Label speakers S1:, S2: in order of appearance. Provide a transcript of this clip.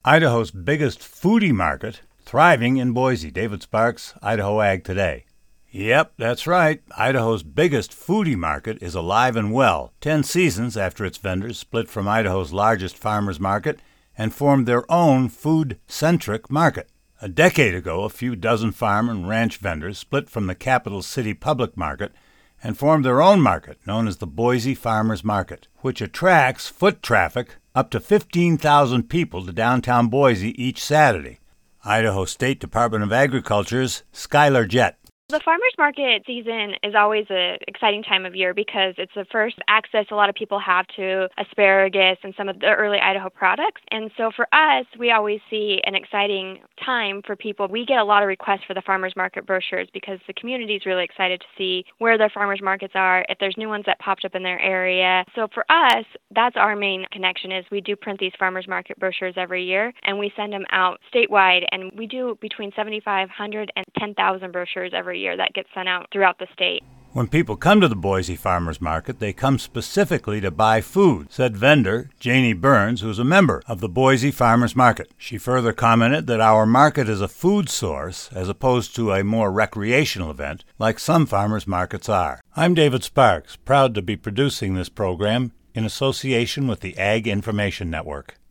S1: Idaho's biggest foodie market, thriving in Boise. David Sparks, Idaho Ag Today. Yep, that's right. Idaho's biggest foodie market is alive and well, 10 seasons after its vendors split from Idaho's largest farmers market and formed their own food-centric market. A decade ago, a few dozen farm and ranch vendors split from the capital city public market and formed their own market, known as the Boise Farmers Market, which attracts foot traffic up to 15,000 people to downtown Boise each Saturday. Idaho State Department of Agriculture's Skylar Jett.
S2: The farmers market season is always an exciting time of year because it's the first access a lot of people have to asparagus and some of the early Idaho products. And so for us, we always see an exciting time for people. We get a lot of requests for the farmers market brochures because the community is really excited to see where their farmers markets are, if there's new ones that popped up in their area. So for us, that's our main connection is we do print these farmers market brochures every year and we send them out statewide, and we do between 7,500 and 10,000 brochures every year that gets sent out throughout the state.
S1: When people come to the Boise Farmers Market, they come specifically to buy food, said vendor Janie Burns, who's a member of the Boise Farmers Market. She further commented that our market is a food source as opposed to a more recreational event like some farmers markets are. I'm David Sparks, proud to be producing this program in association with the Ag Information Network.